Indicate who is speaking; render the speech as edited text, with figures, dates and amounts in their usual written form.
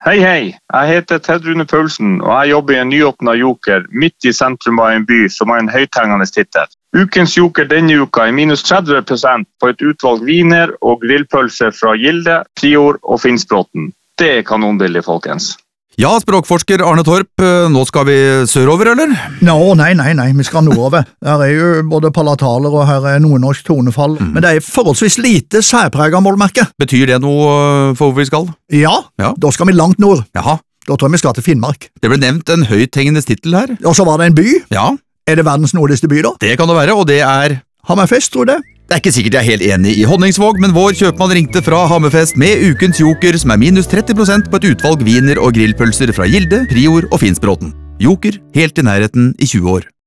Speaker 1: Hei, hei. Jeg heter Ted Rune Paulsen, og jeg jobber i en nyåpnet Joker midt i sentrum av en by som har en høythengende titel. Ukens Joker denne uka er minus 30% på et utvalg viner og grillpølser fra Gilde, Prior og Finnsbråten. Det er kanonbillig, folkens.
Speaker 2: Ja, språkforsker Arne Torp, nå skal vi sørover, eller?
Speaker 3: Nei, vi skal nordover. Her er jo både palataler og her er nordnorsk tonefall, men det er forholdsvis lite særpreget målmerke.
Speaker 2: Betyr det noe for hvor vi skal?
Speaker 3: Ja, da skal vi langt nord.
Speaker 2: Jaha.
Speaker 3: Da tror jeg vi skal til Finnmark.
Speaker 2: Det ble nevnt en høythengende titel her.
Speaker 3: Og så var det en by.
Speaker 2: Ja.
Speaker 3: Er det verdens nordligste by da?
Speaker 2: Det kan det være, og det er...
Speaker 3: Hammerfest, tror du det?
Speaker 2: Det er ikke sikkert jeg er helt enig i Honningsvåg, men vår kjøpmann ringte fra Hammerfest med ukens Joker, som er minus 30% på et utvalg viner og grillpølser fra Gilde, Prior og Finnsbråten. Joker, helt i nærheten i 20 år.